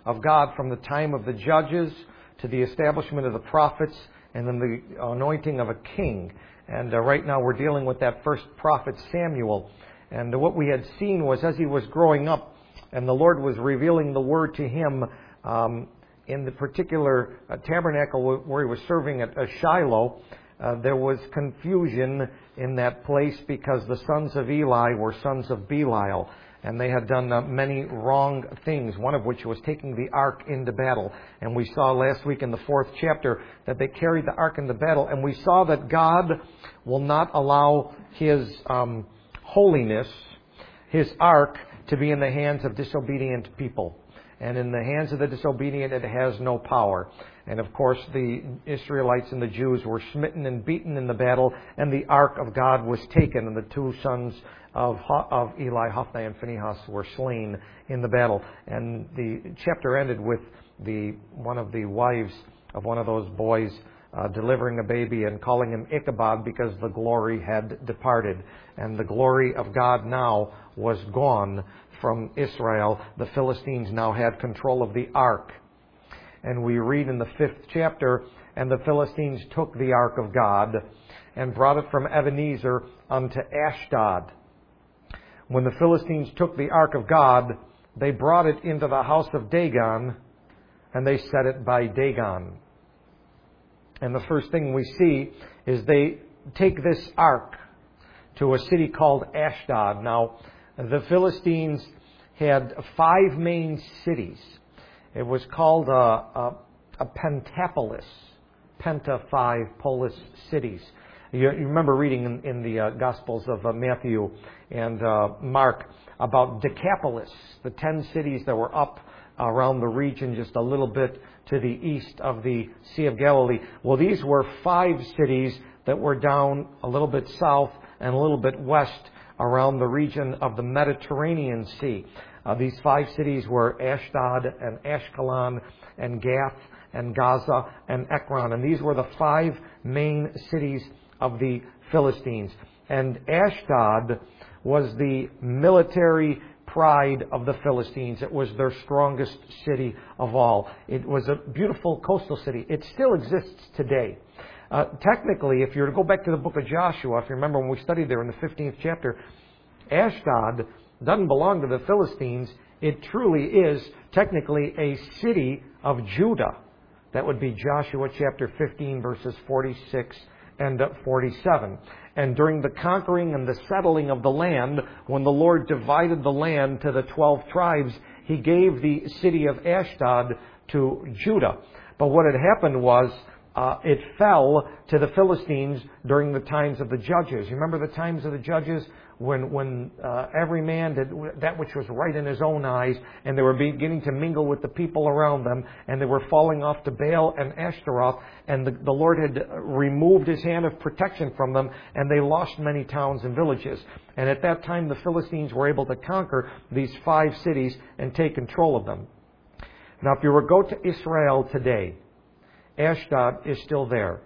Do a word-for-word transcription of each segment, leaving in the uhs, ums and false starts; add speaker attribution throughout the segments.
Speaker 1: of God from the time of the judges to the establishment of the prophets and then the anointing of a king. And uh, right now we're dealing with that first prophet Samuel. And what we had seen was as he was growing up and the Lord was revealing the word to him um, in the particular uh, tabernacle where he was serving at uh, Shiloh, uh, there was confusion in that place because the sons of Eli were sons of Belial. And they had done uh, many wrong things, one of which was taking the ark into battle. And we saw last week in the fourth chapter that they carried the ark into battle. And we saw that God will not allow His um, holiness, His ark, to be in the hands of disobedient people. And in the hands of the disobedient, it has no power. And of course, the Israelites and the Jews were smitten and beaten in the battle, and the ark of God was taken, and the two sons of of Eli, Hophni and Phinehas, were slain in the battle. And the chapter ended with the one of the wives of one of those boys uh, delivering a baby and calling him Ichabod because the glory had departed. And the glory of God now was gone from Israel. The Philistines now had control of the ark. And we read in the fifth chapter, and the Philistines took the ark of God and brought it from Ebenezer unto Ashdod. When the Philistines took the ark of God, they brought it into the house of Dagon, and they set it by Dagon. And the first thing we see is they take this ark to a city called Ashdod. Now, the Philistines had five main cities. It was called a, a, a pentapolis, penta, five, polis cities. You, you remember reading in, in the uh, Gospels of uh, Matthew and uh, Mark about Decapolis, the ten cities that were up around the region just a little bit to the east of the Sea of Galilee. Well, these were five cities that were down a little bit south and a little bit west around the region of the Mediterranean Sea. Uh, these five cities were Ashdod and Ashkelon and Gath and Gaza and Ekron. And these were the five main cities of the Philistines. And Ashdod was the military pride of the Philistines. It was their strongest city of all. It was a beautiful coastal city. It still exists today. Uh, technically, if you were to go back to the book of Joshua, if you remember when we studied there in the fifteenth chapter, Ashdod doesn't belong to the Philistines. It truly is technically a city of Judah. That would be Joshua chapter fifteen, verses forty-six and forty-seven. And during the conquering and the settling of the land, when the Lord divided the land to the twelve tribes, He gave the city of Ashdod to Judah. But what had happened was, Uh, it fell to the Philistines during the times of the judges. You remember the times of the judges when when uh, every man did that which was right in his own eyes, and they were beginning to mingle with the people around them, and they were falling off to Baal and Ashtaroth, and the, the Lord had removed His hand of protection from them, and they lost many towns and villages. And at that time, the Philistines were able to conquer these five cities and take control of them. Now, if you were to go to Israel today, Ashdod is still there.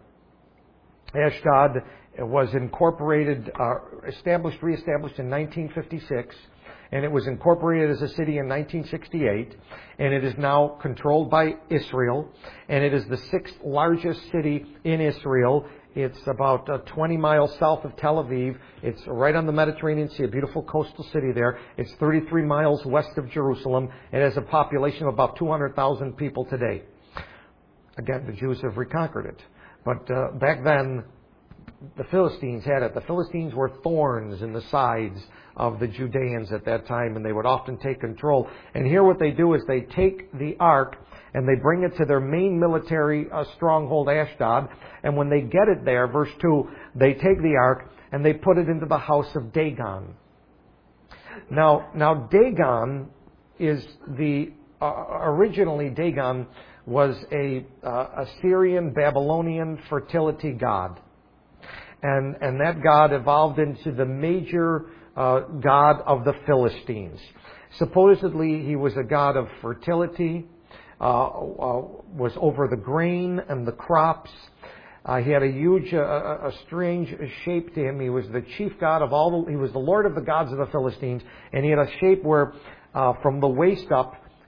Speaker 1: Ashdod was incorporated, uh, established, reestablished in nineteen fifty-six, and it was incorporated as a city in nineteen sixty-eight, and it is now controlled by Israel, and it is the sixth largest city in Israel. It's about uh, twenty miles south of Tel Aviv. It's right on the Mediterranean Sea, a beautiful coastal city there. It's thirty-three miles west of Jerusalem. It has a population of about two hundred thousand people today. Again, the Jews have reconquered it. But uh, back then, the Philistines had it. The Philistines were thorns in the sides of the Judeans at that time, and they would often take control. And here what they do is they take the ark and they bring it to their main military uh, stronghold, Ashdod. And when they get it there, verse two, they take the ark and they put it into the house of Dagon. Now, now Dagon is the, uh, originally Dagon was a uh, Assyrian, Babylonian fertility god. And, and that god evolved into the major uh, god of the Philistines. Supposedly, he was a god of fertility, uh, uh, was over the grain and the crops. Uh, he had a huge, uh, a strange shape to him. He was the chief god of all the, he was the lord of the gods of the Philistines. And he had a shape where uh, from the waist up,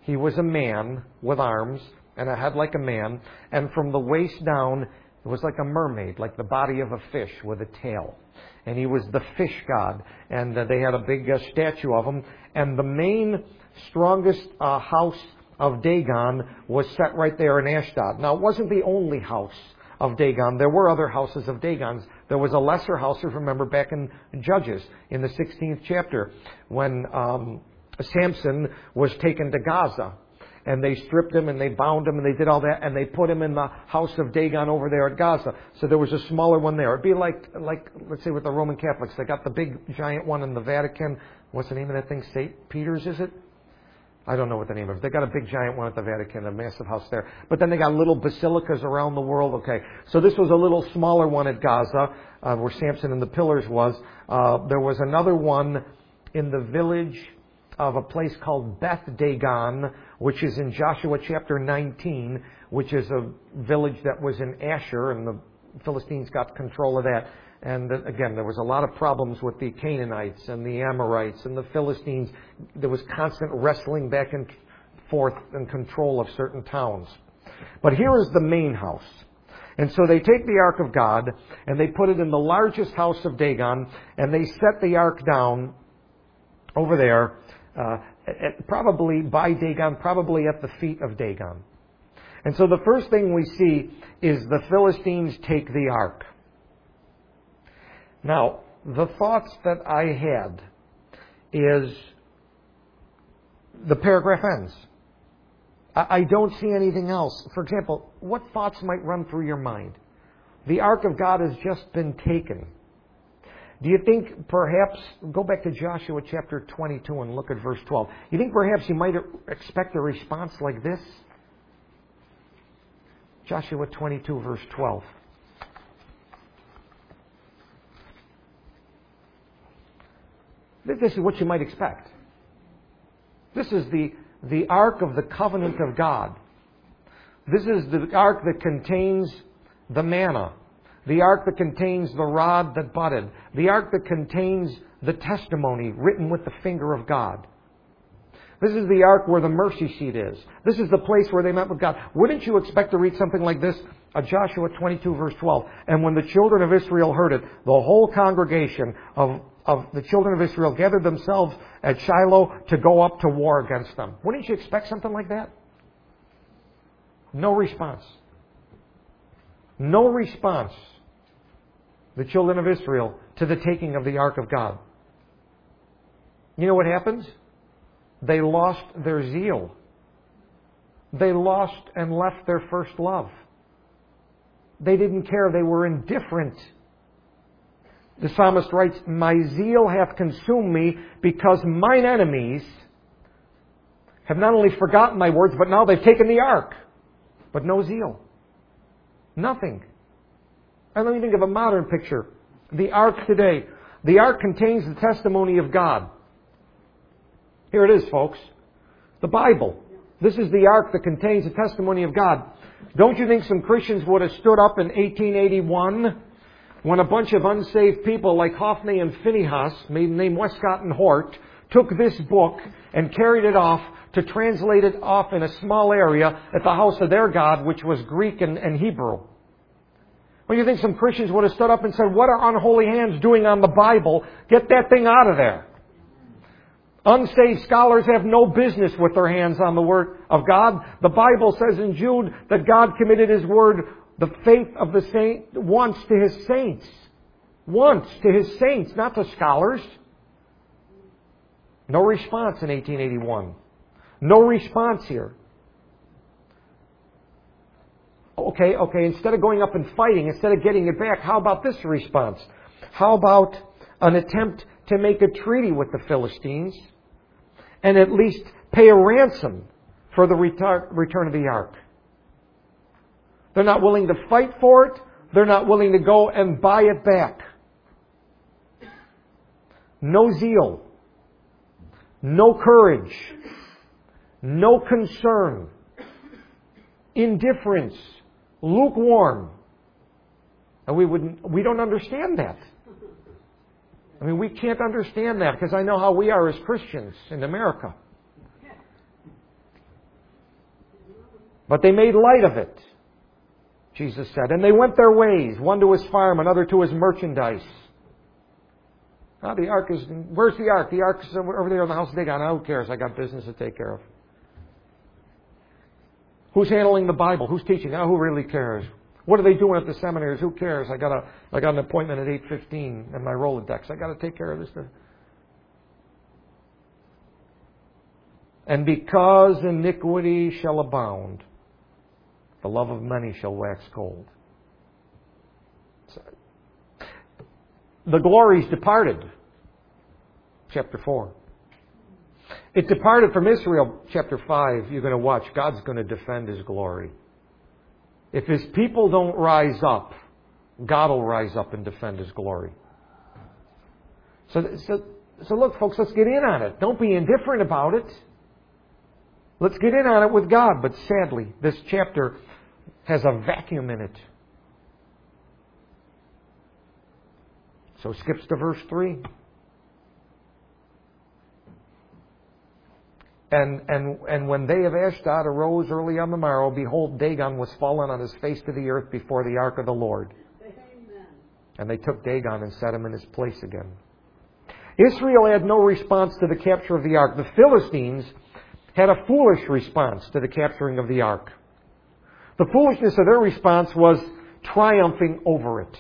Speaker 1: He was a man with arms and a head like a man. And from the waist down, it was like a mermaid, like the body of a fish with a tail. And he was the fish god. And uh, they had a big uh, statue of him. And the main, strongest uh, house of Dagon was set right there in Ashdod. Now, it wasn't the only house of Dagon. There were other houses of Dagons. There was a lesser house, if you remember, back in Judges, in the sixteenth chapter, when um, Samson was taken to Gaza. And they stripped him and they bound him and they did all that and they put him in the house of Dagon over there at Gaza. So there was a smaller one there. It'd be like, like let's say with the Roman Catholics. They got the big giant one in the Vatican. What's the name of that thing? Saint Peter's, is it? I don't know what the name of it. They got a big giant one at the Vatican, a massive house there. But then they got little basilicas around the world. Okay, so this was a little smaller one at Gaza, uh, where Samson and the pillars was. Uh, there was another one in the village of a place called Beth Dagon, which is in Joshua chapter nineteen, which is a village that was in Asher, and the Philistines got control of that. And again, there was a lot of problems with the Canaanites and the Amorites and the Philistines. There was constant wrestling back and forth and control of certain towns. But here is the main house. And so they take the Ark of God and they put it in the largest house of Dagon, and they set the Ark down over there, uh, at, probably by Dagon, probably at the feet of Dagon. And so the first thing we see is the Philistines take the Ark. Now, the thoughts that I had is the paragraph ends. I don't see anything else. For example, what thoughts might run through your mind? The Ark of God has just been taken. Do you think perhaps, go back to Joshua chapter twenty-two and look at verse twelve. You think perhaps you might expect a response like this? Joshua twenty-two, verse twelve. This is what you might expect. This is the, the Ark of the Covenant of God. This is the Ark that contains the manna. The Ark that contains the rod that budded. The Ark that contains the testimony written with the finger of God. This is the Ark where the mercy seat is. This is the place where they met with God. Wouldn't you expect to read something like this? Uh, Joshua twenty-two, verse twelve. And when the children of Israel heard it, the whole congregation of of the children of Israel gathered themselves at Shiloh to go up to war against them. Wouldn't you expect something like that? No response. No response. The children of Israel to the taking of the Ark of God. You know what happens? They lost their zeal. They lost and left their first love. They didn't care. They were indifferent. The psalmist writes, "My zeal hath consumed me because mine enemies have not only forgotten my words, but now they've taken the ark." But no zeal. Nothing. And let me think of a modern picture. The ark today. The ark contains the testimony of God. Here it is, folks. The Bible. This is the ark that contains the testimony of God. Don't you think some Christians would have stood up in eighteen eighty-one when a bunch of unsaved people like Hophni and Phinehas, named Westcott and Hort, took this book and carried it off to translate it off in a small area at the house of their God, which was Greek and, and Hebrew? Well, you think some Christians would have stood up and said, "What are unholy hands doing on the Bible? Get that thing out of there." Unsaved scholars have no business with their hands on the Word of God. The Bible says in Jude that God committed His Word, the faith of the saint, once to His saints. Once to His saints, not to scholars. No response in eighteen eighty-one. No response here. Okay, okay, instead of going up and fighting, instead of getting it back, how about this response? How about an attempt to make a treaty with the Philistines and at least pay a ransom for the retar- return of the ark? They're not willing to fight for it. They're not willing to go and buy it back. No zeal. No courage. No concern. Indifference. Lukewarm. And we wouldn't, we don't understand that. I mean, we can't understand that because I know how we are as Christians in America. But they made light of it, Jesus said. And they went their ways, one to his farm, another to his merchandise. Now the ark is, where's the ark? The ark's over there in the house of Dagon. Who cares? I got business to take care of. Who's handling the Bible? Who's teaching? Oh, who really cares? What are they doing at the seminaries? Who cares? I got a, I got an appointment at eight fifteen in my Rolodex. I got to take care of this thing. And because iniquity shall abound, the love of many shall wax cold. So, the glory's departed. Chapter four. It departed from Israel. Chapter five. You're going to watch. God's going to defend His glory. If His people don't rise up, God will rise up and defend His glory. So, so, so look, folks, let's get in on it. Don't be indifferent about it. Let's get in on it with God. But sadly, this chapter has a vacuum in it. So it skips to verse three. And, and, and when they of Ashdod arose early on the morrow, behold, Dagon was fallen on his face to the earth before the ark of the Lord. Amen. And they took Dagon and set him in his place again. Israel had no response to the capture of the ark. The Philistines had a foolish response to the capturing of the ark. The foolishness of their response was triumphing over it.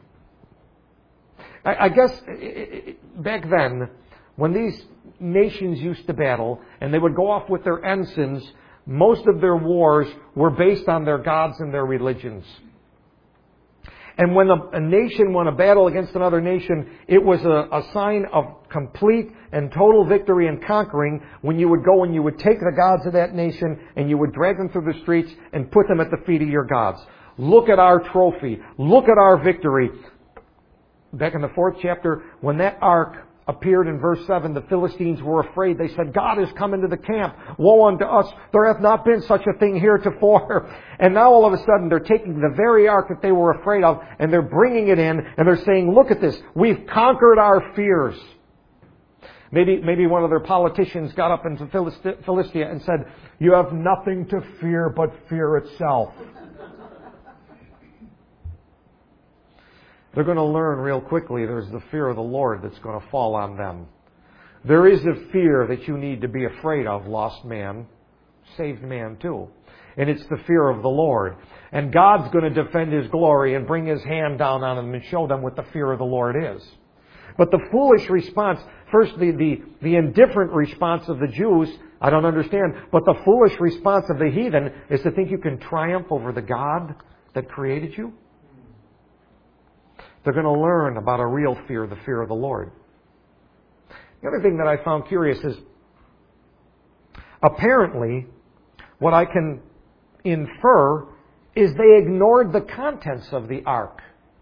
Speaker 1: I, I guess back then, when these nations used to battle and they would go off with their ensigns, most of their wars were based on their gods and their religions. And when a, a nation won a battle against another nation, it was a, a sign of complete and total victory and conquering when you would go and you would take the gods of that nation and you would drag them through the streets and put them at the feet of your gods. Look at our trophy. Look at our victory. Back in the fourth chapter, when that ark appeared in verse seven, the Philistines were afraid. They said, God is come into the camp. Woe unto us. There hath not been such a thing heretofore. And now all of a sudden they're taking the very ark that they were afraid of and they're bringing it in and they're saying, look at this. We've conquered our fears. Maybe, maybe one of their politicians got up into Philistia and said, you have nothing to fear but fear itself. They're going to learn real quickly there's the fear of the Lord that's going to fall on them. There is a fear that you need to be afraid of, lost man, saved man too. And it's the fear of the Lord. And God's going to defend His glory and bring His hand down on them and show them what the fear of the Lord is. But the foolish response, first the, the, the indifferent response of the Jews, I don't understand. But the foolish response of the heathen is to think you can triumph over the God that created you. They're going to learn about a real fear, the fear of the Lord. The other thing that I found curious is, apparently, what I can infer is they ignored the contents of the ark.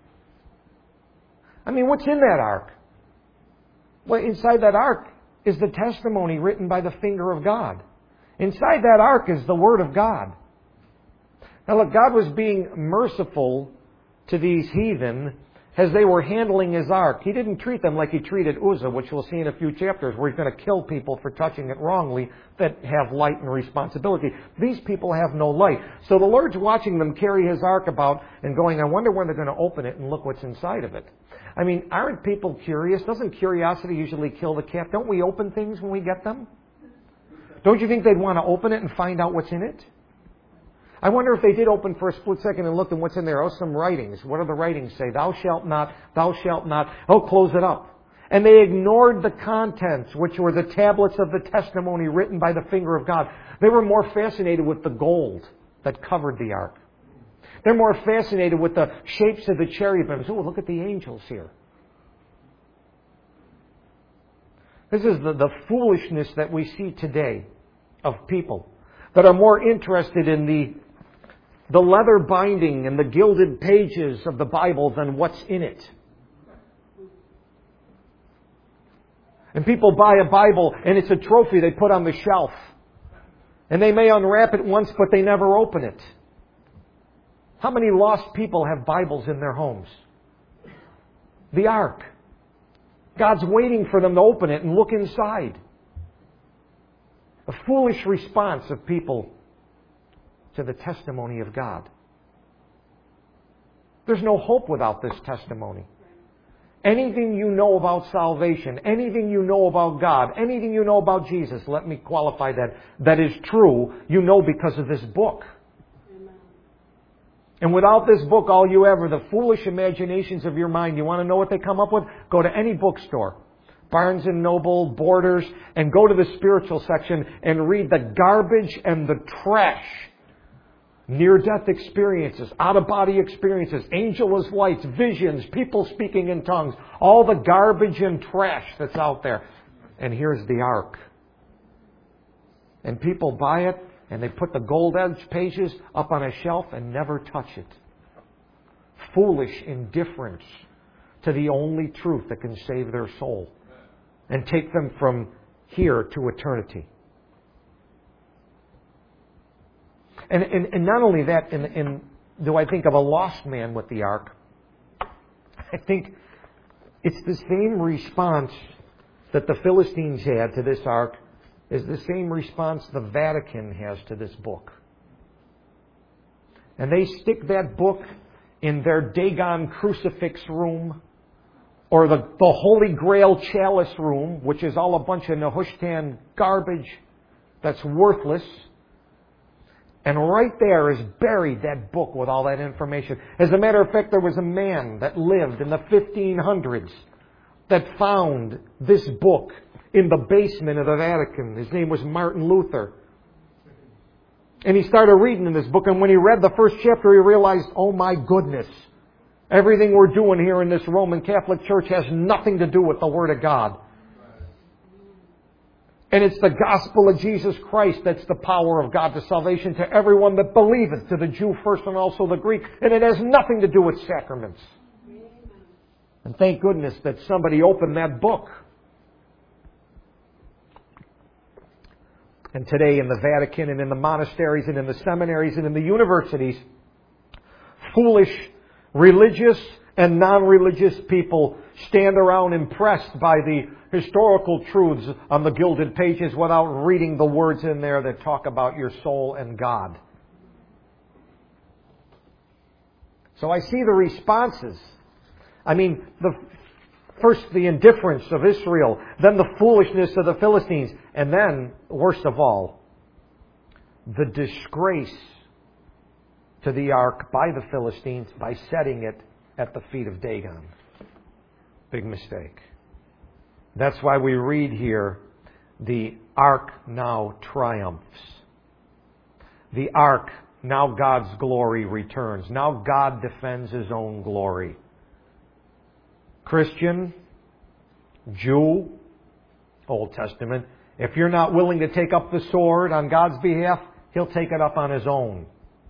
Speaker 1: I mean, what's in that ark? Well, inside that ark is the testimony written by the finger of God. Inside that ark is the Word of God. Now look, God was being merciful to these heathen as they were handling His ark. He didn't treat them like He treated Uzzah, which we'll see in a few chapters, where He's going to kill people for touching it wrongly that have light and responsibility. These people have no light. So the Lord's watching them carry His ark about and going, I wonder when they're going to open it and look what's inside of it. I mean, aren't people curious? Doesn't curiosity usually kill the cat? Don't we open things when we get them? Don't you think they'd want to open it and find out what's in it? I wonder if they did open for a split second and looked at what's in there. Oh, some writings. What do the writings say? Thou shalt not, thou shalt not. Oh, close it up. And they ignored the contents, which were the tablets of the testimony written by the finger of God. They were more fascinated with the gold that covered the ark. They're more fascinated with the shapes of the cherubims. Oh, look at the angels here. This is the, the foolishness that we see today of people that are more interested in the the leather binding and the gilded pages of the Bible than what's in it. And people buy a Bible and it's a trophy they put on the shelf. And they may unwrap it once, but they never open it. How many lost people have Bibles in their homes? The Ark. God's waiting for them to open it and look inside. A foolish response of people to the testimony of God. There's no hope without this testimony. Anything you know about salvation, anything you know about God, anything you know about Jesus, let me qualify that, that is true, you know because of this book. Amen. And without this book, all you have are the foolish imaginations of your mind. You want to know what they come up with? Go to any bookstore, Barnes and Noble, Borders, and go to the spiritual section and read the garbage and the trash. Near-death experiences, out-of-body experiences, angel as lights, visions, people speaking in tongues, all the garbage and trash that's out there. And here's the Ark. And people buy it, and they put the gold-edged pages up on a shelf and never touch it. Foolish indifference to the only truth that can save their soul and take them from here to eternity. And, and, and not only that, in, in, do I think of a lost man with the Ark, I think it's the same response that the Philistines had to this Ark is the same response the Vatican has to this book. And they stick that book in their Dagon crucifix room, or the, the Holy Grail chalice room, which is all a bunch of Nehushtan garbage that's worthless. And right there is buried that book with all that information. As a matter of fact, there was a man that lived in the fifteen hundreds that found this book in the basement of the Vatican. His name was Martin Luther. And he started reading in this book, and when he read the first chapter, he realized, oh my goodness, everything we're doing here in this Roman Catholic Church has nothing to do with the Word of God. And it's the gospel of Jesus Christ that's the power of God to salvation to everyone that believeth, to the Jew first and also the Greek. And it has nothing to do with sacraments. And thank goodness that somebody opened that book. And today in the Vatican and in the monasteries and in the seminaries and in the universities, foolish, religious, and non-religious people stand around impressed by the historical truths on the gilded pages without reading the words in there that talk about your soul and God. So I see the responses. I mean, the first the indifference of Israel, then the foolishness of the Philistines, and then, worst of all, the disgrace to the Ark by the Philistines by setting it at the feet of Dagon. Big mistake. That's why we read here, the Ark now triumphs. The Ark, now God's glory returns. Now God defends His own glory. Christian, Jew, Old Testament, if you're not willing to take up the sword on God's behalf, He'll take it up on His own.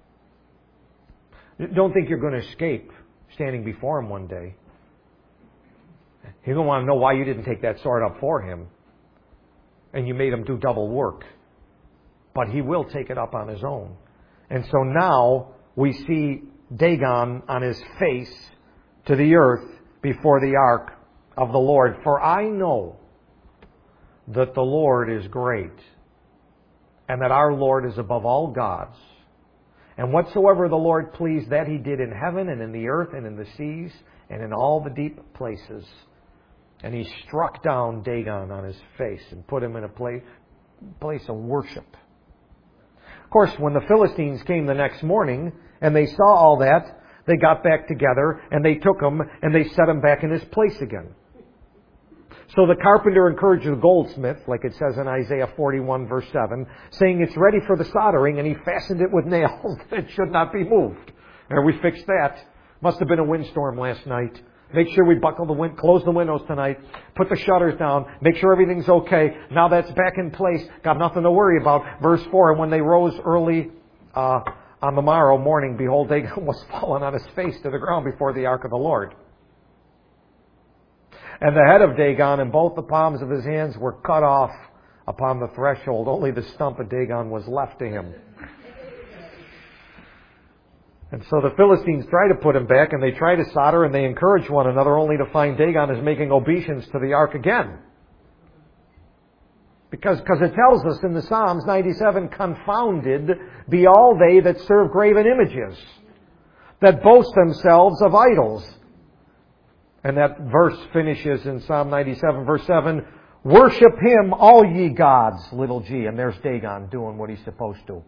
Speaker 1: Don't think you're going to escape standing before Him one day. He's going to want to know why you didn't take that sword up for Him. And you made Him do double work. But He will take it up on His own. And so now we see Dagon on his face to the earth before the ark of the Lord. For I know that the Lord is great, and that our Lord is above all gods. And whatsoever the Lord pleased, that He did in heaven and in the earth and in the seas and in all the deep places. And He struck down Dagon on his face and put him in a place, place of worship. Of course, when the Philistines came the next morning and they saw all that, they got back together and they took him and they set him back in his place again. So the carpenter encouraged the goldsmith, like it says in Isaiah forty-one verse seven, saying it's ready for the soldering, and he fastened it with nails that should not be moved. And we fixed that. Must have been a windstorm last night. Make sure we buckle the wind, close the windows tonight, put the shutters down, make sure everything's okay. Now that's back in place. Got nothing to worry about. Verse four, and when they rose early uh, on the morrow morning, behold, Dagon was fallen on his face to the ground before the ark of the Lord. And the head of Dagon and both the palms of his hands were cut off upon the threshold. Only the stump of Dagon was left to him. And so the Philistines try to put him back, and they try to solder, and they encourage one another, only to find Dagon is making obeisance to the ark again. Because because it tells us in the Psalms ninety-seven, confounded be all they that serve graven images, that boast themselves of idols. And that verse finishes in Psalm ninety-seven, verse seven, worship Him, all ye gods, little g. And there's Dagon doing what he's supposed to.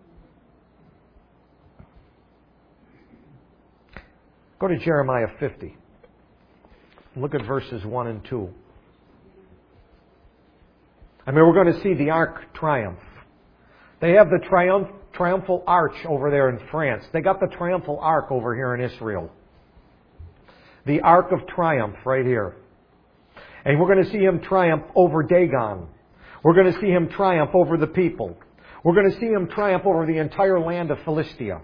Speaker 1: Go to Jeremiah fifty. Look at verses one and two. I mean, we're going to see the Ark triumph. They have the triumph, triumphal arch over there in France. They got the triumphal ark over here in Israel. The Ark of Triumph right here. And we're going to see Him triumph over Dagon. We're going to see Him triumph over the people. We're going to see Him triumph over the entire land of Philistia.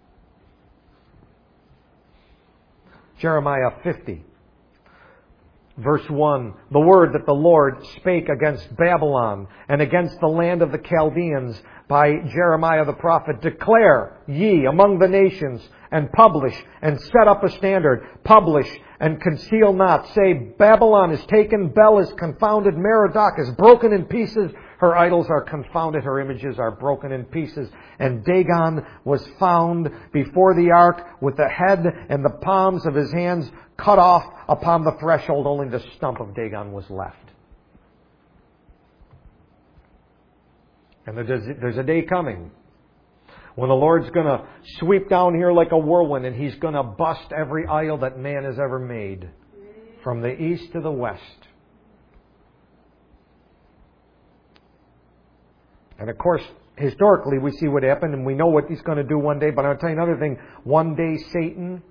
Speaker 1: Jeremiah fifty. Verse one, the word that the Lord spake against Babylon and against the land of the Chaldeans by Jeremiah the prophet. Declare ye among the nations, and publish, and set up a standard. Publish, and conceal not. Say, Babylon is taken, Bel is confounded, Merodach is broken in pieces. Her idols are confounded, her images are broken in pieces. And Dagon was found before the ark with the head and the palms of his hands cut off upon the threshold. Only the stump of Dagon was left. And there's a day coming when the Lord's going to sweep down here like a whirlwind, and He's going to bust every idol that man has ever made, from the east to the west. And of course, historically, we see what happened, and we know what He's going to do one day. But I'll tell you another thing. One day, Satan,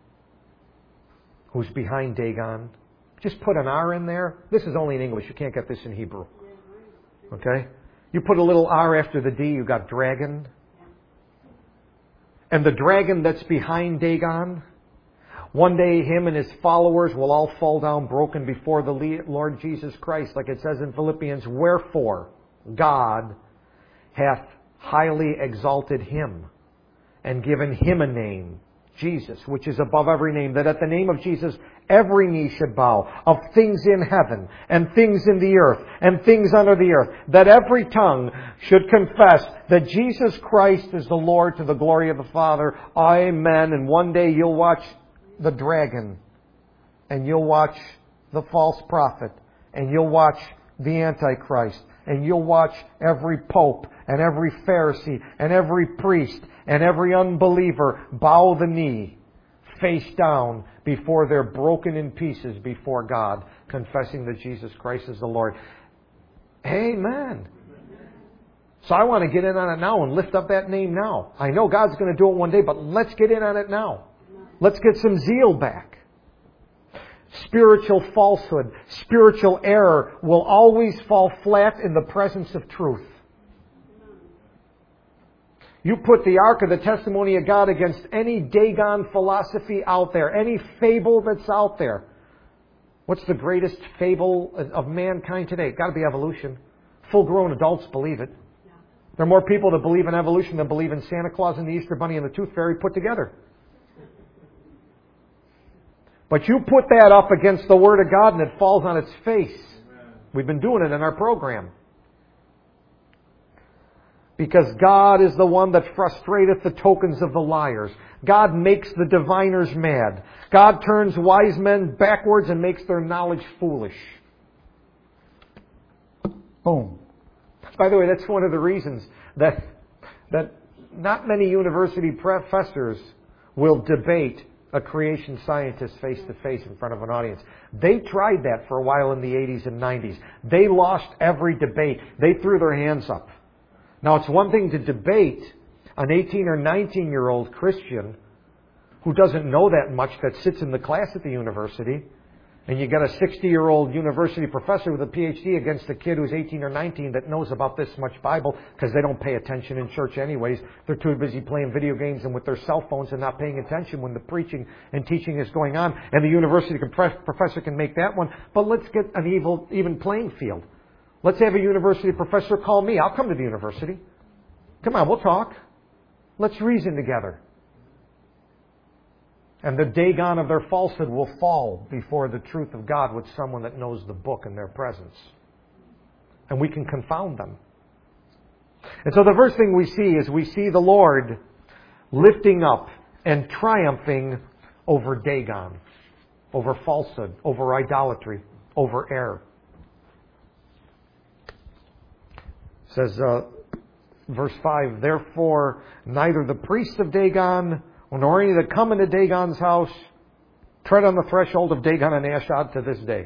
Speaker 1: who's behind Dagon, just put an R in there. This is only in English. You can't get this in Hebrew. Okay? You put a little R after the D, you got dragon. And the dragon that's behind Dagon, one day him and his followers will all fall down broken before the Lord Jesus Christ. Like it says in Philippians, wherefore God hath highly exalted Him and given Him a name, Jesus, which is above every name, that at the name of Jesus every knee should bow, of things in heaven and things in the earth and things under the earth, that every tongue should confess that Jesus Christ is the Lord, to the glory of the Father. Amen. And one day you'll watch the dragon, and you'll watch the false prophet, and you'll watch the Antichrist, and you'll watch every pope and every Pharisee and every priest and every unbeliever bow the knee, face down, before they're broken in pieces before God, confessing that Jesus Christ is the Lord. Amen. So I want to get in on it now and lift up that name now. I know God's going to do it one day, but let's get in on it now. Let's get some zeal back. Spiritual falsehood, spiritual error will always fall flat in the presence of truth. You put the Ark of the Testimony of God against any Dagon philosophy out there, any fable that's out there. What's the greatest fable of mankind today? Got to be evolution. Full-grown adults believe it. There are more people that believe in evolution than believe in Santa Claus and the Easter Bunny and the Tooth Fairy put together. But you put that up against the Word of God and it falls on its face. We've been doing it in our program. Because God is the one that frustrateth the tokens of the liars. God makes the diviners mad. God turns wise men backwards and makes their knowledge foolish. Boom. By the way, that's one of the reasons that, that not many university professors will debate a creation scientist face to face in front of an audience. They tried that for a while in the eighties and nineties. They lost every debate. They threw their hands up. Now, it's one thing to debate an eighteen or nineteen year old Christian who doesn't know that much, that sits in the class at the university, and you got a sixty year old university professor with a P H D against a kid who's eighteen or nineteen that knows about this much Bible, because they don't pay attention in church anyways. They're too busy playing video games and with their cell phones and not paying attention when the preaching and teaching is going on. And the university professor can make that one. But let's get an evil, even playing field. Let's have a university professor call me. I'll come to the university. Come on, we'll talk. Let's reason together. And the Dagon of their falsehood will fall before the truth of God with someone that knows the book in their presence. and we can confound them. And so the first thing we see is we see the Lord lifting up and triumphing over Dagon, over falsehood, over idolatry, over error. It says, uh, verse five, therefore neither the priests of Dagon nor any that come into Dagon's house tread on the threshold of Dagon and Ashdod to this day.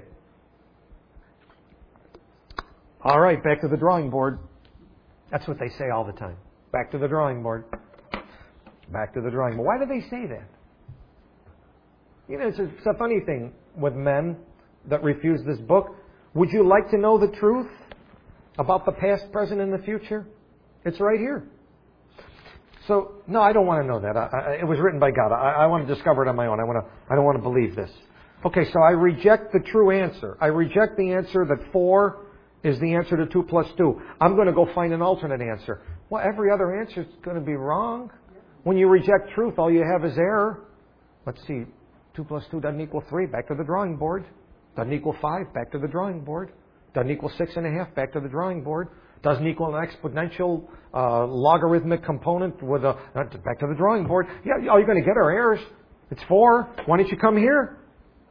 Speaker 1: All right, back to the drawing board. That's what they say all the time. Back to the drawing board. Back to the drawing board. Why do they say that? You know, it's a, it's a funny thing with men that refuse this book. Would you like to know the truth about the past, present, and the future? It's right here. So, no, I don't want to know that. I, I, it was written by God. I, I want to discover it on my own. I want to. I don't want to believe this. Okay, so I reject the true answer. I reject the answer that four is the answer to two plus two. I'm going to go find an alternate answer. Well, every other answer is going to be wrong. When you reject truth, all you have is error. Let's see. two plus two doesn't equal three. Back to the drawing board. Doesn't equal five. Back to the drawing board. Doesn't equal six and a half. Back to the drawing board. Doesn't equal an exponential uh, logarithmic component with a... Uh, back to the drawing board. Yeah, all you're going to get are errors. It's four. Why don't you come here?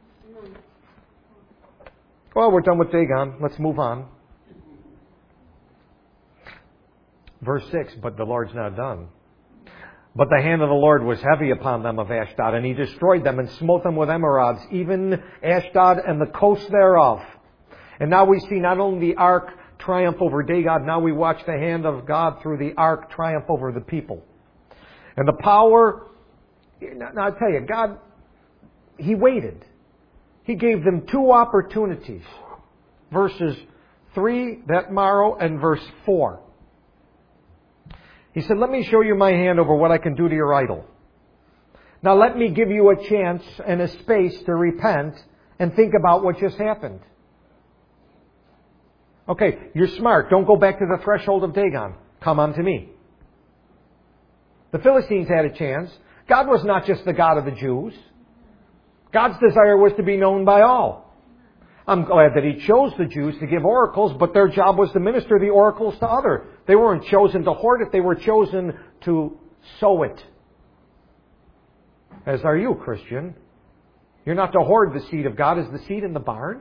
Speaker 1: Well, we're done with Dagon. Let's move on. Verse six, but the Lord's not done. But the hand of the Lord was heavy upon them of Ashdod, and he destroyed them and smote them with emerods, even Ashdod and the coast thereof. And now we see not only the ark triumph over Dagon, now we watch the hand of God through the ark triumph over the people. And the power, now I tell you, God, He waited. He gave them two opportunities. Verses three, that morrow, and verse four. He said, let me show you my hand over what I can do to your idol. Now let me give you a chance and a space to repent and think about what just happened. Okay, you're smart. Don't go back to the threshold of Dagon. Come unto me. The Philistines had a chance. God was not just the God of the Jews. God's desire was to be known by all. I'm glad that He chose the Jews to give oracles, but their job was to minister the oracles to others. They weren't chosen to hoard it. They were chosen to sow it. As are you, Christian. You're not to hoard the seed of God. Is the seed in the barn?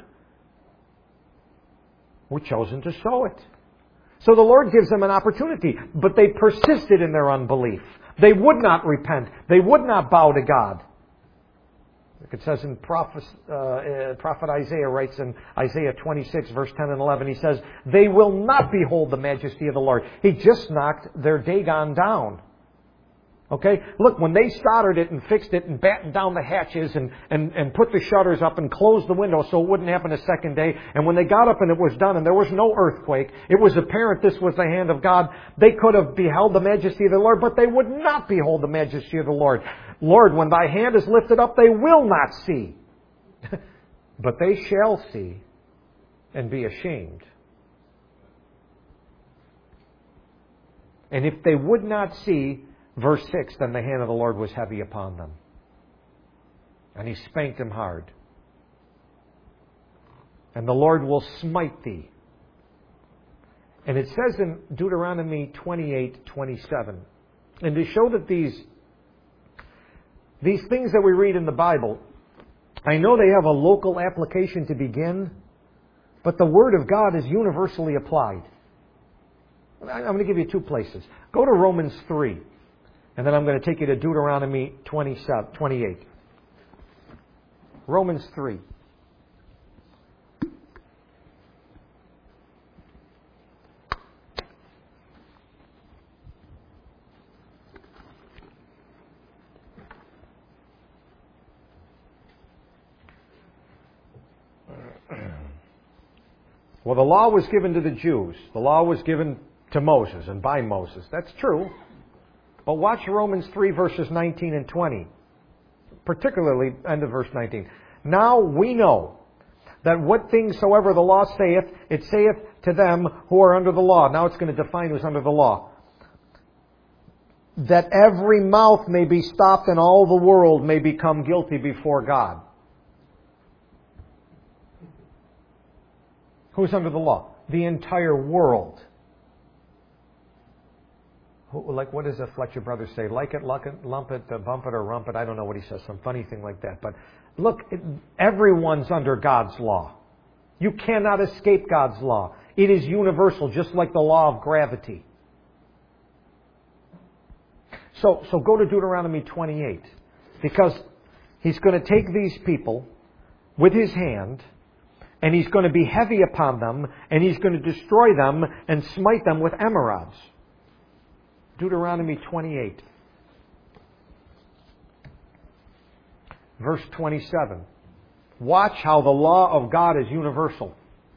Speaker 1: We're chosen to sow it. So the Lord gives them an opportunity, but they persisted in their unbelief. They would not repent. They would not bow to God. It says in prophet, uh, prophet Isaiah writes in Isaiah twenty-six, verse ten and eleven, he says, they will not behold the majesty of the Lord. He just knocked their Dagon down. Okay? Look, when they soldered it and fixed it and battened down the hatches and, and, and put the shutters up and closed the windows so it wouldn't happen a second day, and when they got up and it was done and there was no earthquake, it was apparent this was the hand of God, they could have beheld the majesty of the Lord, but they would not behold the majesty of the Lord. Lord, when thy hand is lifted up, they will not see. But they shall see and be ashamed. And if they would not see, verse six, then the hand of the Lord was heavy upon them. And He spanked them hard. And the Lord will smite thee. And it says in Deuteronomy twenty-eight, twenty-seven, and to show that these These things that we read in the Bible, I know they have a local application to begin, but the Word of God is universally applied. I'm going to give you two places. Go to Romans three, and then I'm going to take you to Deuteronomy twenty-seven, twenty-eight. Romans three. Well, the law was given to the Jews. The law was given to Moses and by Moses. That's true. But watch Romans three, verses nineteen and twenty. Particularly, end of verse nineteen. Now we know that what things soever the law saith, it saith to them who are under the law. Now it's going to define who's under the law. That every mouth may be stopped and all the world may become guilty before God. Who's under the law? the entire world. Like, what does the Fletcher brothers say? Like it, luck it, lump it, uh, bump it, or rump it. I don't know what he says. Some funny thing like that. But look, it, everyone's under God's law. You cannot escape God's law. It is universal, just like the law of gravity. So, so go to Deuteronomy twenty-eight. Because he's going to take these people with his hand, and he's going to be heavy upon them, and he's going to destroy them and smite them with emerods. Deuteronomy twenty-eight. Verse twenty-seven. Watch how the law of God is universal.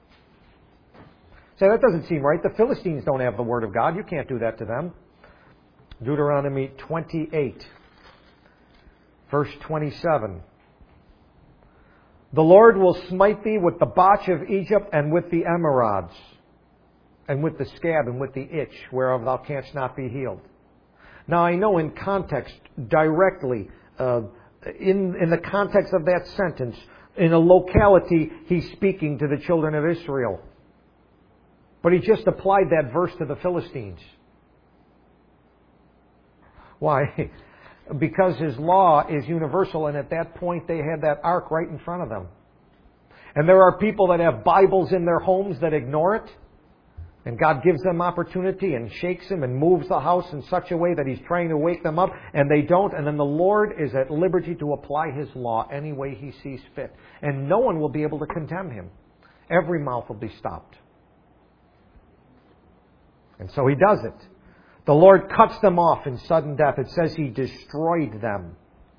Speaker 1: Say, that doesn't seem right. The Philistines don't have the Word of God. You can't do that to them. Deuteronomy twenty-eight. Verse twenty-seven. The Lord will smite thee with the botch of Egypt and with the emerods, and with the scab and with the itch, whereof thou canst not be healed. Now I know in context, directly, uh, in, in the context of that sentence, in a locality, he's speaking to the children of Israel. But he just applied that verse to the Philistines. Why? Because his law is universal, and at that point they had that ark right in front of them. And there are people that have Bibles in their homes that ignore it. And God gives them opportunity and shakes them and moves the house in such a way that He's trying to wake them up, and they don't. And then the Lord is at liberty to apply His law any way He sees fit. And no one will be able to condemn Him. Every mouth will be stopped. And so He does it. The Lord cuts them off in sudden death. It says He destroyed them.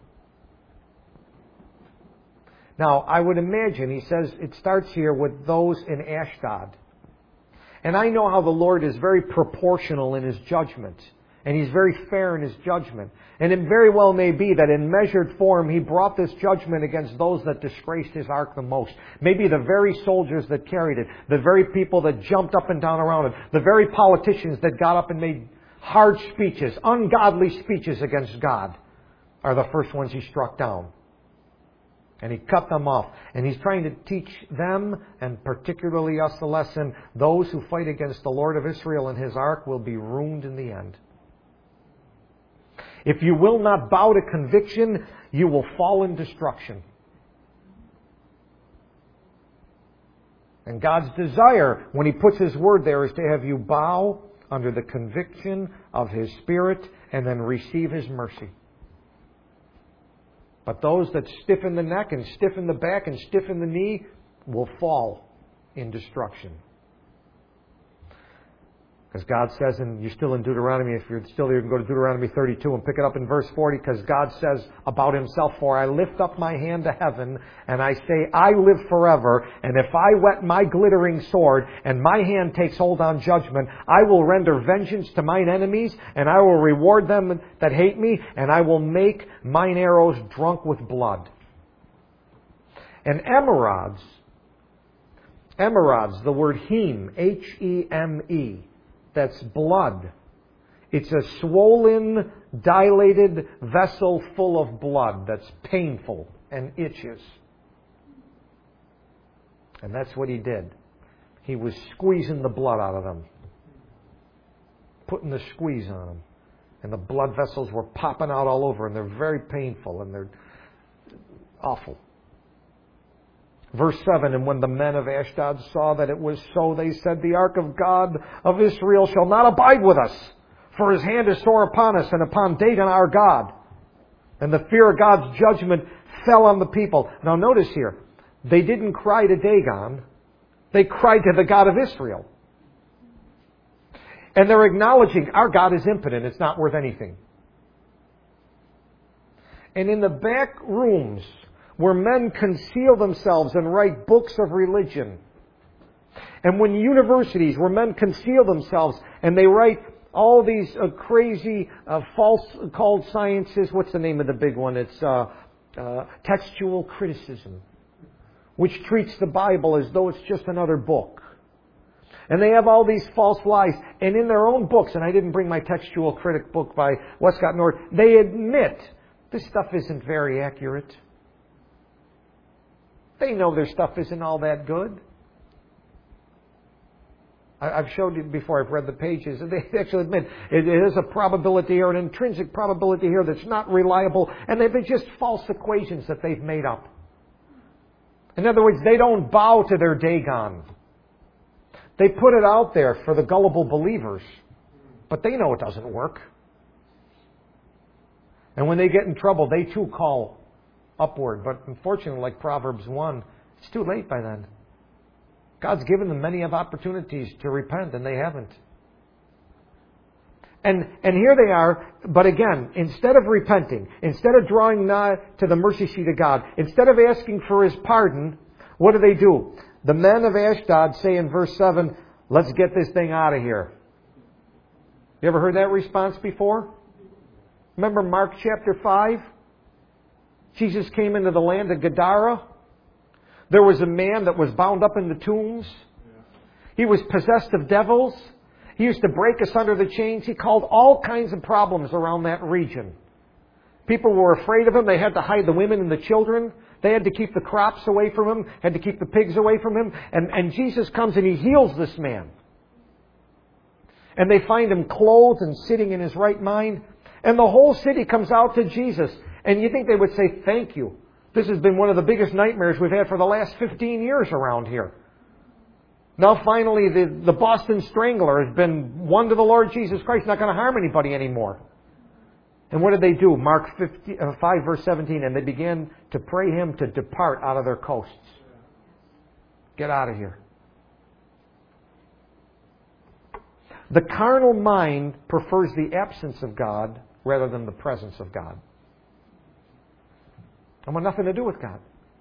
Speaker 1: Now, I would imagine, He says, it starts here with those in Ashdod. And I know how the Lord is very proportional in His judgment. And He's very fair in His judgment. And it very well may be that in measured form He brought this judgment against those that disgraced His ark the most. Maybe the very soldiers that carried it. The very people that jumped up and down around it. The very politicians that got up and made hard speeches, ungodly speeches against God, are the first ones He struck down. And He cut them off. And He's trying to teach them, and particularly us, the lesson: those who fight against the Lord of Israel and His ark will be ruined in the end. If you will not bow to conviction, you will fall in destruction. And God's desire, when He puts His word there, is to have you bow under the conviction of His Spirit and then receive His mercy. But those that stiffen the neck and stiffen the back and stiffen the knee will fall in destruction. Because God says, and you're still in Deuteronomy, if you're still there, you can go to Deuteronomy thirty-two and pick it up in verse forty, because God says about Himself, "For I lift up my hand to heaven, and I say, I live forever, and if I whet my glittering sword, and my hand takes hold on judgment, I will render vengeance to mine enemies, and I will reward them that hate me, and I will make mine arrows drunk with blood." And emerods, emerods, the word heme, H E M E, that's blood. It's a swollen, dilated vessel full of blood that's painful and itches. And that's what He did. He was squeezing the blood out of them. Putting the squeeze on them. And the blood vessels were popping out all over, and they're very painful, and they're awful. Verse seven, and when the men of Ashdod saw that it was so, they said, "The ark of God of Israel shall not abide with us, for His hand is sore upon us and upon Dagon our God." And the fear of God's judgment fell on the people. Now notice here, they didn't cry to Dagon, they cried to the God of Israel. And they're acknowledging, our God is impotent, it's not worth anything. And in the back rooms, where men conceal themselves and write books of religion, and when universities where men conceal themselves and they write all these uh, crazy uh, false called sciences, what's the name of the big one? It's uh, uh, textual criticism, which treats the Bible as though it's just another book. And they have all these false lies. And in their own books, and I didn't bring my textual critic book by Westcott North, they admit this stuff isn't very accurate. They know their stuff isn't all that good. I've showed you before, I've read the pages, and they actually admit it is a probability or an intrinsic probability here that's not reliable, and they're just false equations that they've made up. In other words, they don't bow to their Dagon. They put it out there for the gullible believers, but they know it doesn't work. And when they get in trouble, they too call upward. But unfortunately, like Proverbs one, it's too late by then. God's given them many of opportunities to repent, and they haven't. And and here they are, but again, instead of repenting, instead of drawing nigh to the mercy seat of God, instead of asking for His pardon, what do they do? The men of Ashdod say in verse seven, let's get this thing out of here. You ever heard that response before? Remember Mark chapter five? Jesus came into the land of Gadara. There was a man that was bound up in the tombs. He was possessed of devils. He used to break asunder the chains. He caused all kinds of problems around that region. People were afraid of him. They had to hide the women and the children. They had to keep the crops away from him, had to keep the pigs away from him. And, and Jesus comes and He heals this man. And they find him clothed and sitting in his right mind. And the whole city comes out to Jesus. And you think they would say, thank you. This has been one of the biggest nightmares we've had for the last fifteen years around here. Now finally the, the Boston Strangler has been won to the Lord Jesus Christ, not going to harm anybody anymore. And what did they do? Mark five verse seventeen, and they began to pray Him to depart out of their coasts. Get out of here. The carnal mind prefers the absence of God rather than the presence of God. I want nothing to do with God.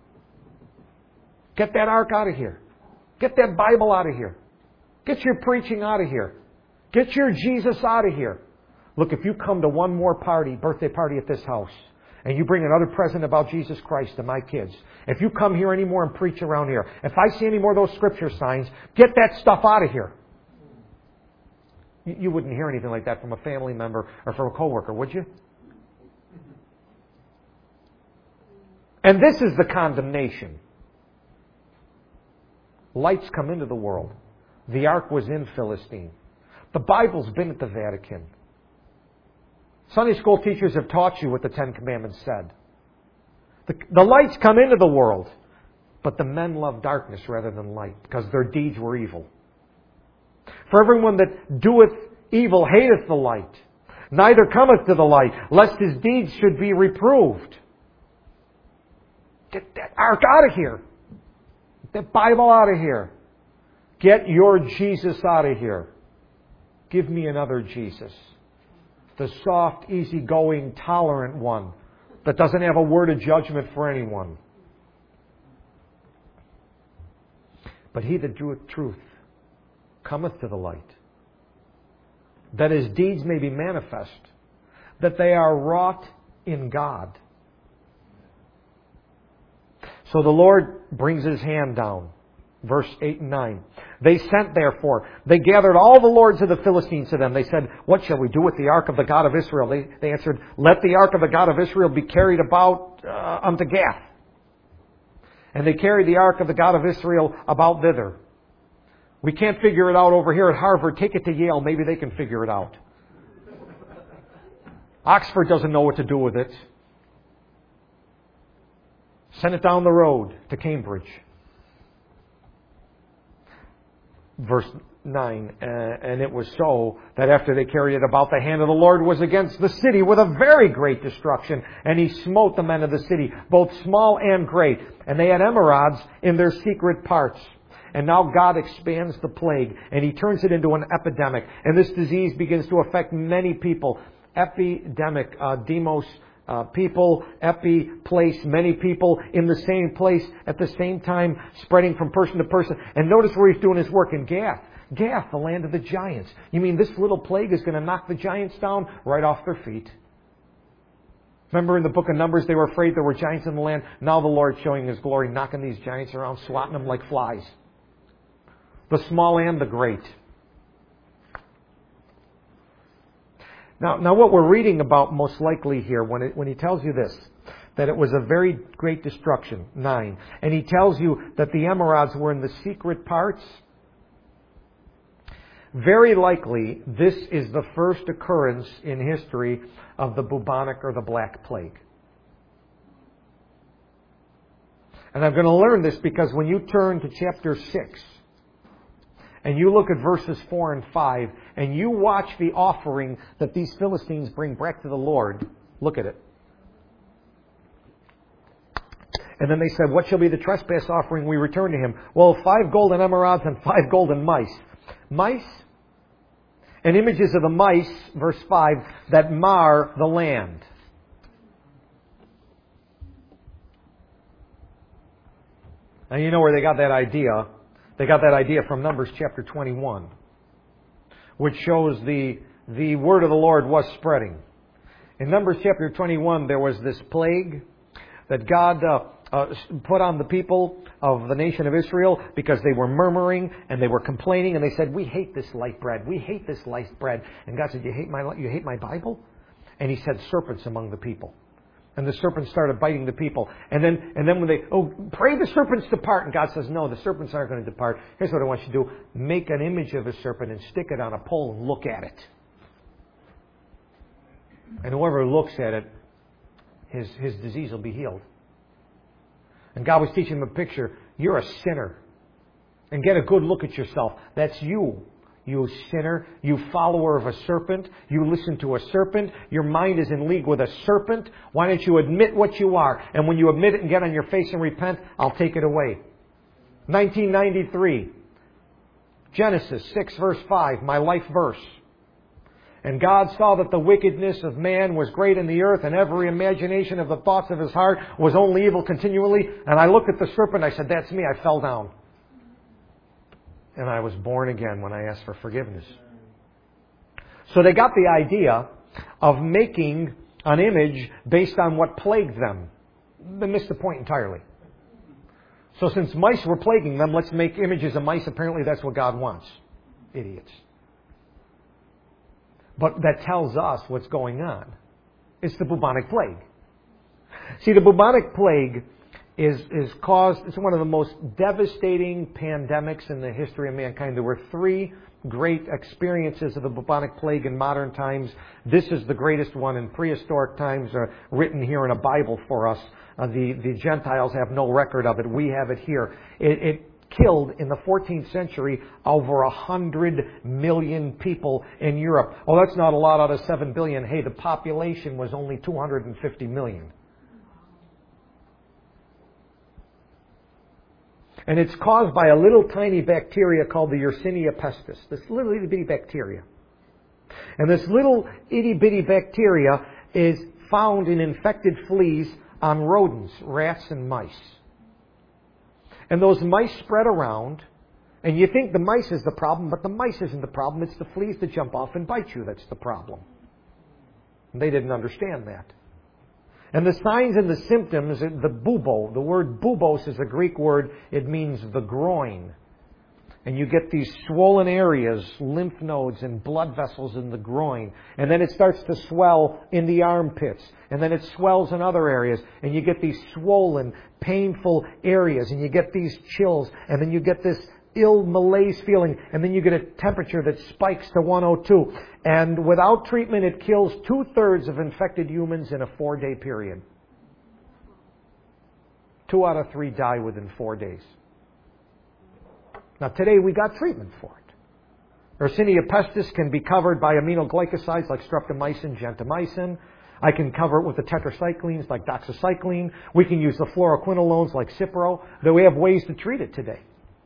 Speaker 1: Get that ark out of here. Get that Bible out of here. Get your preaching out of here. Get your Jesus out of here. Look, if you come to one more party, birthday party at this house, and you bring another present about Jesus Christ to my kids, if you come here anymore and preach around here, if I see any more of those scripture signs, get that stuff out of here. You wouldn't hear anything like that from a family member or from a coworker, would you? And this is the condemnation. Lights come into the world. The ark was in Philistine. The Bible's been at the Vatican. Sunday school teachers have taught you what the Ten Commandments said. The, the lights come into the world, but the men love darkness rather than light, because their deeds were evil. For everyone that doeth evil hateth the light, neither cometh to the light, lest his deeds should be reproved. Get that ark out of here. Get that Bible out of here. Get your Jesus out of here. Give me another Jesus. The soft, easygoing, tolerant one that doesn't have a word of judgment for anyone. But he that doeth truth cometh to the light, that his deeds may be manifest, that they are wrought in God. So the Lord brings His hand down. Verse eight and nine. They sent therefore, they gathered all the lords of the Philistines to them. They said, what shall we do with the ark of the God of Israel? They, they answered, let the ark of the God of Israel be carried about uh, unto Gath. And they carried the ark of the God of Israel about thither. We can't figure it out over here at Harvard. Take it to Yale. Maybe they can figure it out. Oxford doesn't know what to do with it. Send it down the road to Cambridge. Verse nine, uh, and it was so that after they carried it about, the hand of the Lord was against the city with a very great destruction, and He smote the men of the city, both small and great. And they had emerods in their secret parts. And now God expands the plague, and He turns it into an epidemic. And this disease begins to affect many people. Epidemic, uh, demos, Uh, people, epi, place, many people in the same place at the same time, spreading from person to person. And notice where He's doing His work in Gath. Gath, the land of the giants. You mean this little plague is going to knock the giants down right off their feet? Remember in the book of Numbers, they were afraid there were giants in the land. Now the Lord's showing His glory, knocking these giants around, swatting them like flies. The small and the great. Now, now what we're reading about most likely here, when it, when He tells you this, that it was a very great destruction, nine, and He tells you that the emerods were in the secret parts, Very likely, this is the first occurrence in history of the bubonic or the Black Plague. And I'm going to learn this because when you turn to chapter six, and you look at verses four and five, and you watch the offering that these Philistines bring back to the Lord, look at it. And then they said, what shall be the trespass offering we return to him? Well, five golden emerods and five golden mice. Mice and images of the mice, verse five, that mar the land. Now you know where they got that idea. They got that idea from Numbers chapter twenty-one, which shows the, the word of the Lord was spreading. In Numbers chapter twenty-one, there was this plague that God uh, uh, put on the people of the nation of Israel because they were murmuring and they were complaining, and they said, we hate this light bread. We hate this light bread. And God said, you hate my, you hate my Bible? And He said serpents among the people. And the serpents started biting the people. And then and then when they, oh, pray the serpents depart. And God says, no, the serpents aren't going to depart. Here's what I want you to do. Make an image of a serpent and stick it on a pole and look at it. And whoever looks at it, his, his disease will be healed. And God was teaching him a picture. You're a sinner. And get a good look at yourself. That's you. You sinner, you follower of a serpent, you listen to a serpent, your mind is in league with a serpent. Why don't you admit what you are? And when you admit it and get on your face and repent, I'll take it away. nineteen ninety-three, Genesis six verse five, my life verse. And God saw that the wickedness of man was great in the earth, and every imagination of the thoughts of his heart was only evil continually. And I looked at the serpent, I said, that's me, I fell down. And I was born again when I asked for forgiveness. So they got the idea of making an image based on what plagued them. They missed the point entirely. So since mice were plaguing them, let's make images of mice. Apparently that's what God wants. Idiots. But that tells us what's going on. It's the bubonic plague. See, the bubonic plague is is caused, it's one of the most devastating pandemics in the history of mankind. There were three great experiences of the bubonic plague in modern times. This is the greatest one in prehistoric times, uh, written here in a Bible for us. Uh, the, the Gentiles have no record of it. We have it here. It, it killed in the fourteenth century over a hundred million people in Europe. Oh, that's not a lot out of seven billion. Hey, the population was only two hundred fifty million. And it's caused by a little tiny bacteria called the Yersinia pestis. This little itty bitty bacteria. And this little itty bitty bacteria is found in infected fleas on rodents, rats and mice. And those mice spread around, and you think the mice is the problem, but the mice isn't the problem. It's the fleas that jump off and bite you that's the problem. And they didn't understand that. And the signs and the symptoms, the bubo, the word bubos is a Greek word. It means the groin. And you get these swollen areas, lymph nodes and blood vessels in the groin. And then it starts to swell in the armpits. And then it swells in other areas. And you get these swollen, painful areas. And you get these chills. And then you get this ill malaise feeling. And then you get a temperature that spikes to one oh two. And without treatment, it kills two-thirds of infected humans in a four-day period. Two out of three die within four days. Now, today we got treatment for it. Yersinia pestis can be covered by aminoglycosides like streptomycin, gentamicin. I can cover it with the tetracyclines like doxycycline. We can use the fluoroquinolones like Cipro. Though we have ways to treat it today.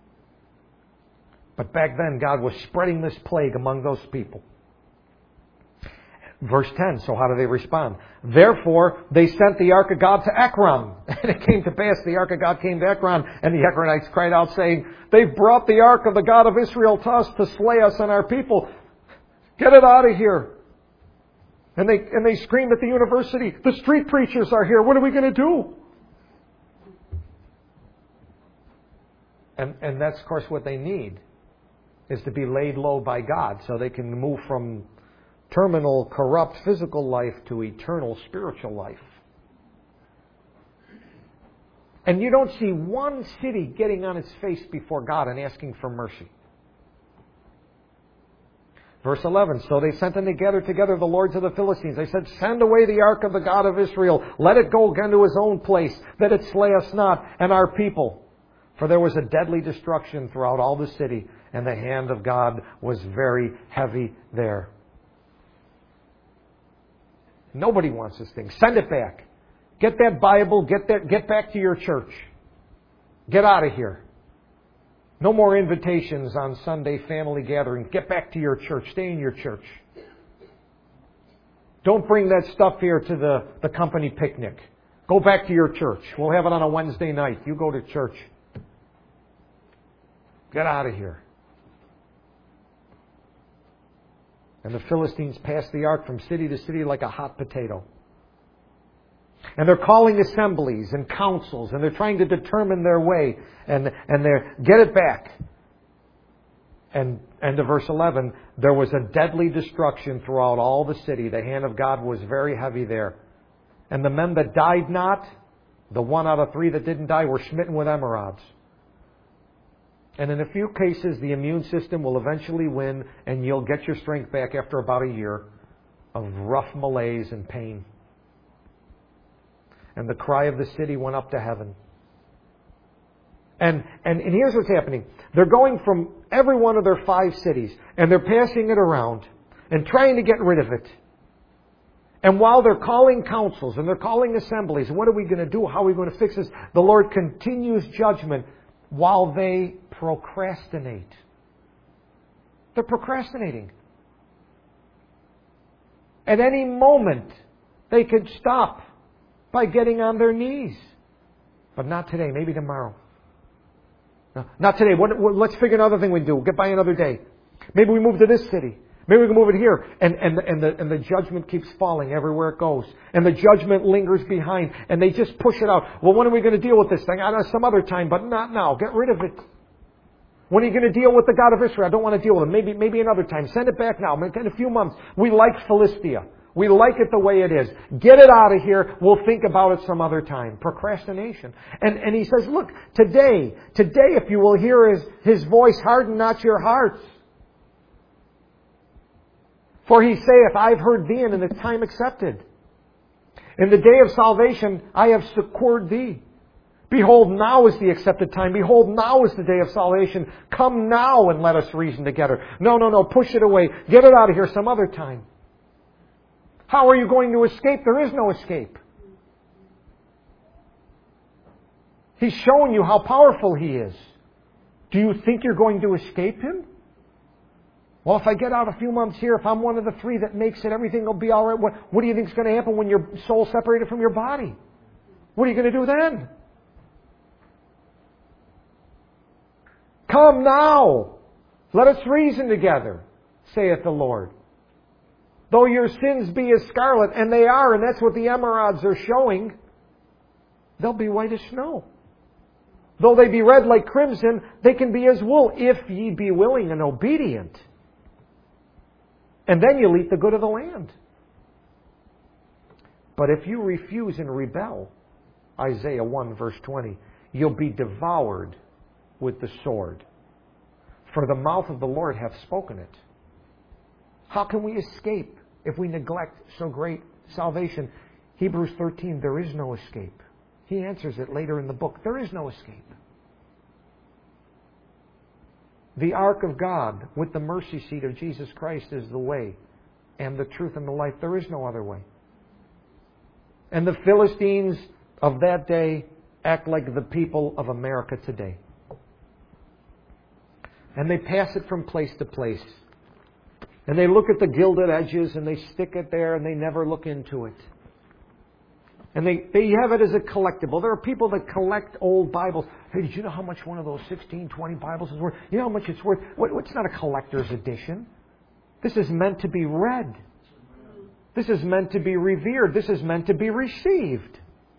Speaker 1: But back then, God was spreading this plague among those people. Verse ten, so how do they respond? Therefore, they sent the ark of God to Ekron. And it came to pass, the ark of God came to Ekron, and the Ekronites cried out, saying, they've brought the ark of the God of Israel to us to slay us and our people. Get it out of here. And they, and they screamed at the university, the street preachers are here. What are we going to do? And, and that's, of course, what they need, is to be laid low by God so they can move from terminal, corrupt physical life to eternal spiritual life. And you don't see one city getting on its face before God and asking for mercy. Verse eleven, so they sent and they gathered together the lords of the Philistines. They said, send away the ark of the God of Israel. Let it go again to his own place, that it slay us not and our people. For there was a deadly destruction throughout all the city, and the hand of God was very heavy there. Nobody wants this thing. Send it back. Get that Bible. Get that. Get back to your church. Get out of here. No more invitations on Sunday family gatherings. Get back to your church. Stay in your church. Don't bring that stuff here to the, the company picnic. Go back to your church. We'll have it on a Wednesday night. You go to church. Get out of here. And the Philistines passed the ark from city to city like a hot potato. And they're calling assemblies and councils, and they're trying to determine their way, and and they're get it back. And end of verse eleven, there was a deadly destruction throughout all the city. The hand of God was very heavy there. And the men that died not, the one out of three that didn't die, were smitten with emerods. And in a few cases, the immune system will eventually win, and you'll get your strength back after about a year of rough malaise and pain. And the cry of the city went up to heaven. And, and, and here's what's happening. They're going from every one of their five cities, and they're passing it around and trying to get rid of it. And while they're calling councils and they're calling assemblies, what are we going to do? How are we going to fix this? The Lord continues judgment while they procrastinate. They're procrastinating. At any moment, they could stop by getting on their knees. But not today, maybe tomorrow. No, not today. What, what, let's figure another thing we do. Get by another day. Maybe we move to this city. Maybe we can move it here. And, and, and, the, and the judgment keeps falling everywhere it goes. And the judgment lingers behind. And they just push it out. Well, when are we going to deal with this thing? I don't know, some other time, but not now. Get rid of it. When are you going to deal with the God of Israel? I don't want to deal with him. Maybe, maybe another time. Send it back now. In a few months. We like Philistia. We like it the way it is. Get it out of here. We'll think about it some other time. Procrastination. And, and he says, look, today, today if you will hear his, his voice, harden not your hearts. For he saith, I've heard thee, and in the time accepted. In the day of salvation, I have succored thee. Behold, now is the accepted time. Behold, now is the day of salvation. Come now and let us reason together. No, no, no. Push it away. Get it out of here some other time. How are you going to escape? There is no escape. He's showing you how powerful He is. Do you think you're going to escape Him? Well, if I get out a few months here, if I'm one of the three that makes it, everything will be all right. What, what do you think is going to happen when your soul's separated from your body? What are you going to do then? Come now. Let us reason together, saith the Lord. Though your sins be as scarlet, and they are, and that's what the emerods are showing, they'll be white as snow. Though they be red like crimson, they can be as wool, if ye be willing and obedient. And then you'll eat the good of the land. But if you refuse and rebel, Isaiah one verse twenty, you'll be devoured with the sword. For the mouth of the Lord hath spoken it. How can we escape if we neglect so great salvation? Hebrews thirteen, there is no escape. He answers it later in the book. There is no escape. The ark of God with the mercy seat of Jesus Christ is the way and the truth and the life. There is no other way. And the Philistines of that day act like the people of America today. And they pass it from place to place. And they look at the gilded edges and they stick it there and they never look into it. And they, they have it as a collectible. There are people that collect old Bibles. Hey, did you know how much one of those sixteen, twenty Bibles is worth? You know how much it's worth? What, it's not a collector's edition. This is meant to be read. This is meant to be revered. This is meant to be received.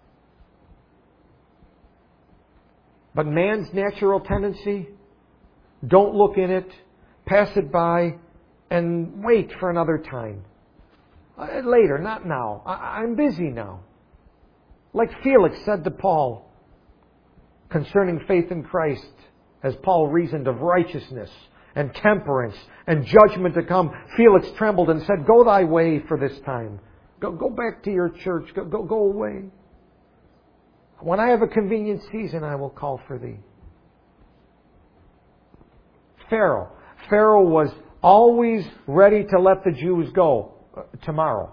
Speaker 1: But man's natural tendency, don't look in it, pass it by, and wait for another time. Uh, later, not now. I, I'm busy now. Like Felix said to Paul concerning faith in Christ, as Paul reasoned of righteousness and temperance and judgment to come, Felix trembled and said, "Go thy way for this time. Go, go back to your church. Go, go, go away. When I have a convenient season, I will call for thee." Pharaoh. Pharaoh was always ready to let the Jews go uh, tomorrow.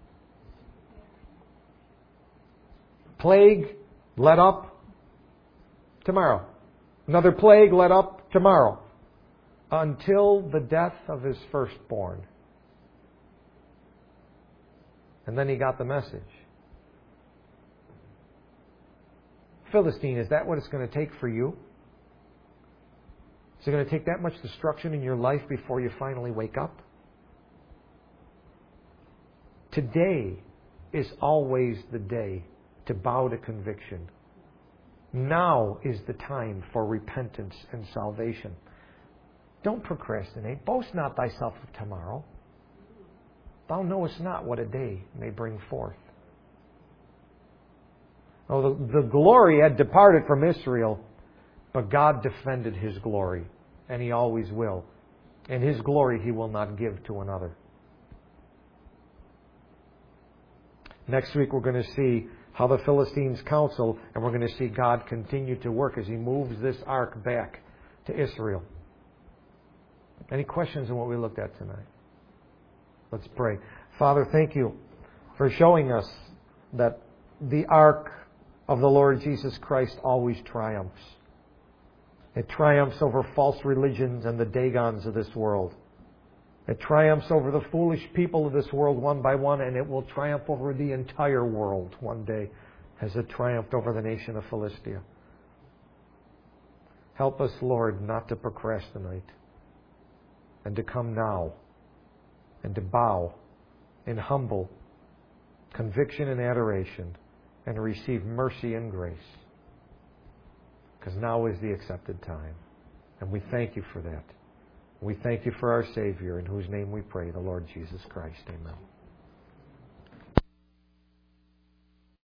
Speaker 1: Plague, let up tomorrow. Another plague, let up tomorrow. Until the death of his firstborn. And then he got the message. Philistine, is that what it's going to take for you? Is it going to take that much destruction in your life before you finally wake up? Today is always the day to bow to conviction. Now is the time for repentance and salvation. Don't procrastinate. Boast not thyself of tomorrow. Thou knowest not what a day may bring forth. Oh, the, the glory had departed from Israel, but God defended His glory, and He always will. And His glory He will not give to another. Next week we're going to see how the Philistines counsel, and we're going to see God continue to work as He moves this ark back to Israel. Any questions on what we looked at tonight? Let's pray. Father, thank you for showing us that the ark of the Lord Jesus Christ always triumphs. It triumphs over false religions and the Dagons of this world. It triumphs over the foolish people of this world one by one, and it will triumph over the entire world one day as it triumphed over the nation of Philistia. Help us, Lord, not to procrastinate, and to come now, and to bow in humble conviction and adoration, and receive mercy and grace. Because now is the accepted time. And we thank you for that. We thank you for our Savior, in whose name we pray, the Lord Jesus Christ. Amen.